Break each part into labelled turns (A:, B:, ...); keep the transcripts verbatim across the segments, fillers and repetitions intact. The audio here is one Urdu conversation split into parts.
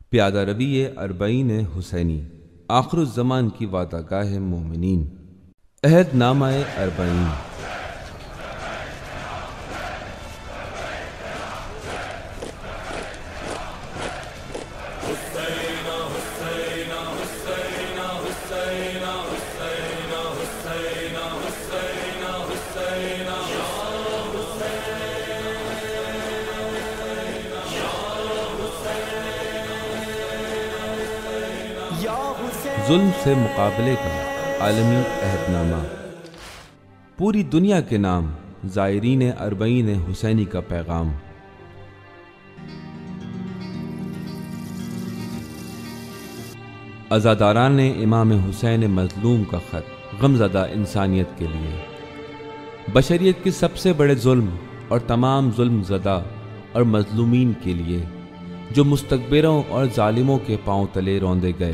A: پیادہ روی اربعین حسینی، آخر الزمان کی وعدہ گاہ مومنین، عہد نامہ اربعین۔ ظلم سے مقابلے کا عالمی عہد نامہ، پوری دنیا کے نام، زائرین اربعین حسینی کا پیغام۔ عزاداران امام حسین مظلوم کا خط، غمزدہ انسانیت کے لیے، بشریت کے سب سے بڑے ظلم اور تمام ظلم زدہ اور مظلومین کے لیے جو مستکبروں اور ظالموں کے پاؤں تلے روندے گئے۔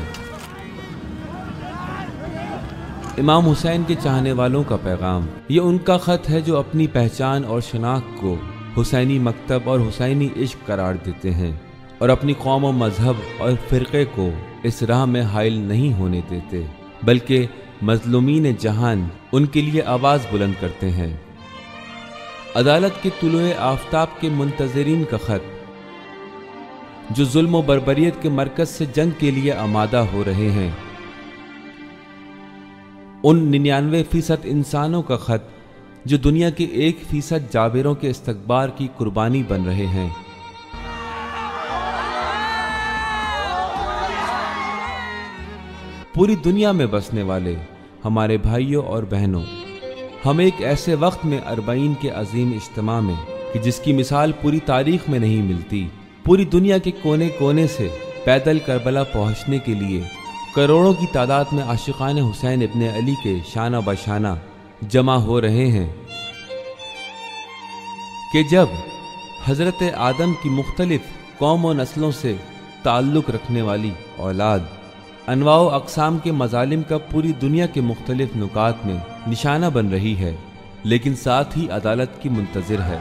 A: امام حسین کے چاہنے والوں کا پیغام، یہ ان کا خط ہے جو اپنی پہچان اور شناخت کو حسینی مکتب اور حسینی عشق قرار دیتے ہیں اور اپنی قوم و مذہب اور فرقے کو اس راہ میں حائل نہیں ہونے دیتے، بلکہ مظلومین جہان ان کے لیے آواز بلند کرتے ہیں۔ عدالت کے طلوع آفتاب کے منتظرین کا خط، جو ظلم و بربریت کے مرکز سے جنگ کے لیے آمادہ ہو رہے ہیں۔ ان ننانوے فیصد انسانوں کا خط جو دنیا کے ایک فیصد جابروں کے استکبار کی قربانی بن رہے ہیں۔ پوری دنیا میں بسنے والے ہمارے بھائیوں اور بہنوں، ہم ایک ایسے وقت میں اربعین کے عظیم اجتماع میں کہ جس کی مثال پوری تاریخ میں نہیں ملتی، پوری دنیا کے کونے کونے سے پیدل کربلا پہنچنے کے لیے کروڑوں کی تعداد میں عاشقان حسین ابن علی کے شانہ بشانہ جمع ہو رہے ہیں کہ جب حضرت آدم کی مختلف قوم و نسلوں سے تعلق رکھنے والی اولاد انواع و اقسام کے مظالم کا پوری دنیا کے مختلف نکات میں نشانہ بن رہی ہے، لیکن ساتھ ہی عدالت کی منتظر ہے۔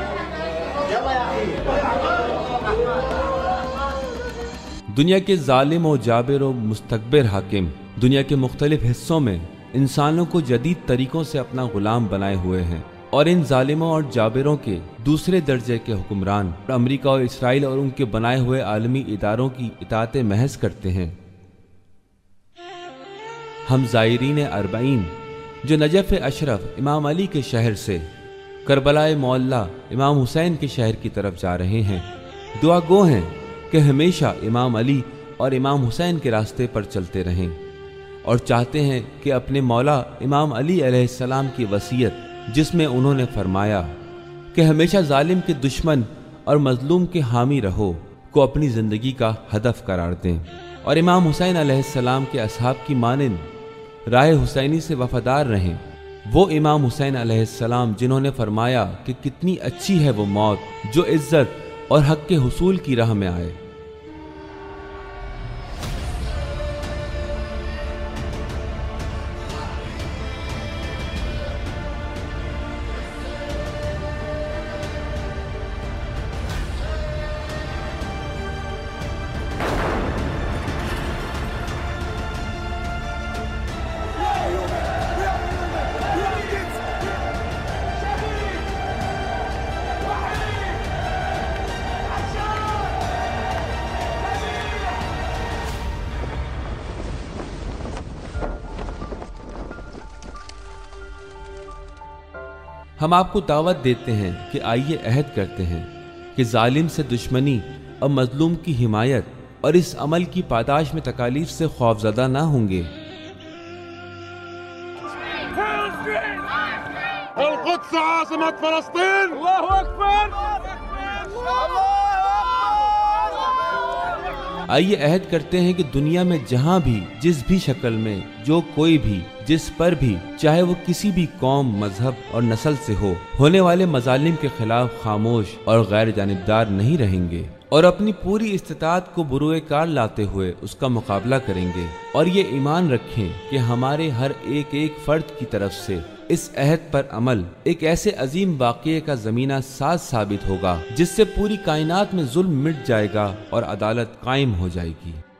A: دنیا کے ظالم و جابر و مستکبر حاکم دنیا کے مختلف حصوں میں انسانوں کو جدید طریقوں سے اپنا غلام بنائے ہوئے ہیں، اور ان ظالموں اور جابروں کے دوسرے درجے کے حکمران امریکہ اور اسرائیل اور ان کے بنائے ہوئے عالمی اداروں کی اطاعت محض کرتے ہیں۔ ہم زائرین اربعین جو نجف اشرف امام علی کے شہر سے کربلا معلیٰ امام حسین کے شہر کی طرف جا رہے ہیں، دعا گو ہیں کہ ہمیشہ امام علی اور امام حسین کے راستے پر چلتے رہیں، اور چاہتے ہیں کہ اپنے مولا امام علی علیہ السلام کی وصیت جس میں انہوں نے فرمایا کہ ہمیشہ ظالم کے دشمن اور مظلوم کے حامی رہو کو اپنی زندگی کا ہدف قرار دیں، اور امام حسین علیہ السلام کے اصحاب کی مانند راہ حسینی سے وفادار رہیں۔ وہ امام حسین علیہ السلام جنہوں نے فرمایا کہ کتنی اچھی ہے وہ موت جو عزت اور حق کے حصول کی راہ میں آئے۔ ہم آپ کو دعوت دیتے ہیں کہ آئیے عہد کرتے ہیں کہ ظالم سے دشمنی اور مظلوم کی حمایت اور اس عمل کی پاداش میں تکالیف سے خوفزدہ نہ ہوں گے۔
B: القدس عاصمت فلسطین، اللہ اکبر۔
A: آئیے عہد کرتے ہیں کہ دنیا میں جہاں بھی، جس بھی شکل میں، جو کوئی بھی، جس پر بھی، چاہے وہ کسی بھی قوم، مذہب اور نسل سے ہو، ہونے والے مظالم کے خلاف خاموش اور غیر جانبدار نہیں رہیں گے، اور اپنی پوری استطاعت کو بروئے کار لاتے ہوئے اس کا مقابلہ کریں گے، اور یہ ایمان رکھیں کہ ہمارے ہر ایک ایک فرد کی طرف سے اس عہد پر عمل ایک ایسے عظیم واقعے کا زمینہ ساز ثابت ہوگا جس سے پوری کائنات میں ظلم مٹ جائے گا اور عدالت قائم ہو جائے گی۔